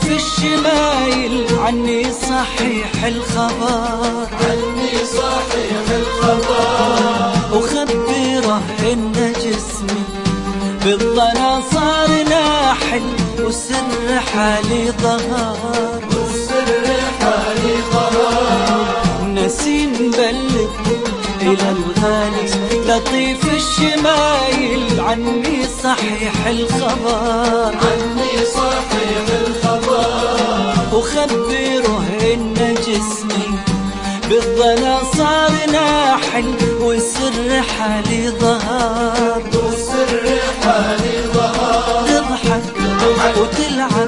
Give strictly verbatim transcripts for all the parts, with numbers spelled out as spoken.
لطيف الشمايل عني صحيح الخبر، عني صحيح الخبر، وخبره إن جسمي بالضنا صار ناحل، وسر حالي ظهر، والسر حالي ظهر. نسيم بلغ إلى الغالي لطيف الشمايل عني صحيح الخبر، عني صحيح الخبر، وخبره إن جسمي بالضنا صار ناحل، وسر حالي ظهر، والسر حالي ظهر. تضحك وتلعب،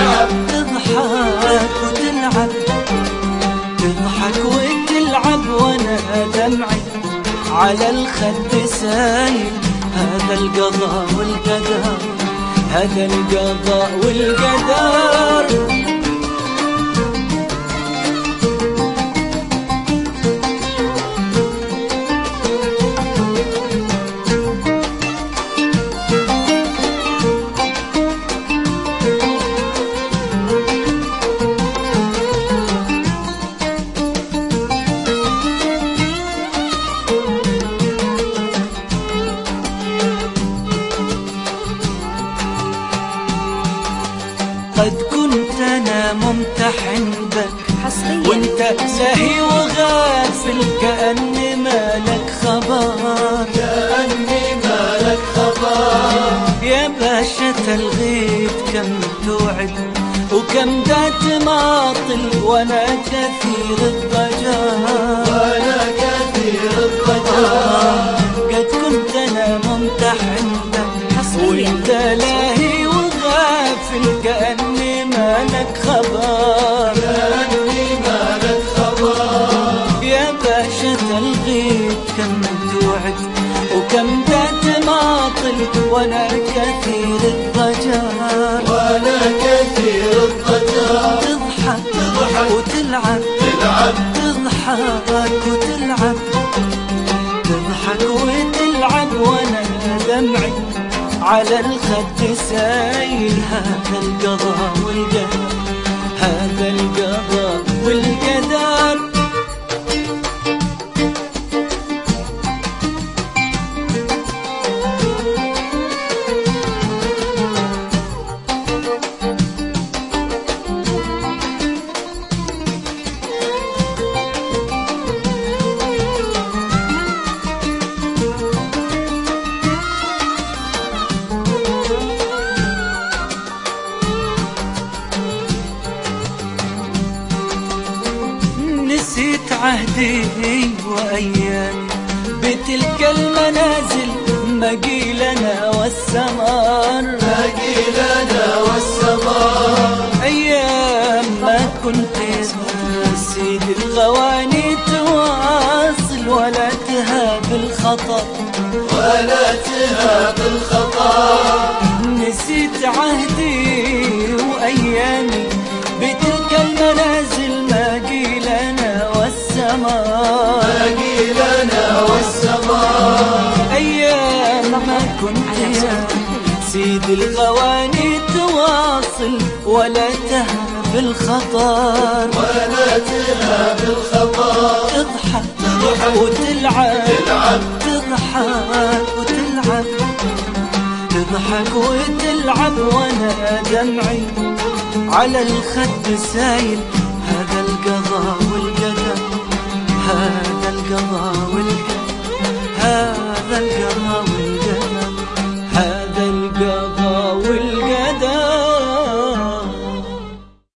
تضحك وتلعب، تضحك وتلعب وانا دمعي على الخد سايل. هذا القضاء والقدر، هذا القضاء والقدر. قد كنت أنا ممتحن بك وانت زاهي وغافل، كأني مالك خبر، كأني مالك خبر. يا باشا تلغيت كم توعد وكم دا تماطل، وانا كثير الضجر، وانا كثير الضجر. قد كنت أنا ممتحن بك وانت لاهي وغافل، كأني مالك خبر، كأني مالك خبر. يا باشا تلغيت كم توعد وكم دا تماطل، وانا كثير الضجر، وانا كثير الضجر. تضحك تضحك وتلعب، تلعب، تضحك وتلعب، تضحك وتلعب وانا دمعي على الخد سايل. هذا القضاء والقدر، هذا القضاء والقدر. نسيت عهدي وأيامي بتلك المنازل، مقيلنا والسمر، مقيلنا والسمر. أيام ما كنت سيد الغواني تواصل، ولا تهاب الخطر، ولا تهاب الخطر. نسيت عهدي وأيامي بتلك المنازل، مقيلنا والسمر، مقيلنا والسمر. أيام ما كنت يا سيد الغواني تواصل، ولا تهاب الخطر، ولا تهاب الخطر. تضحك تضحك وتلعب، تلعب، تضحك وتلعب، تضحك وتلعب وانا دمعي على الخد سايل. هذا القضاء والقدر، هذا القضاء والقدر، هذا القضاء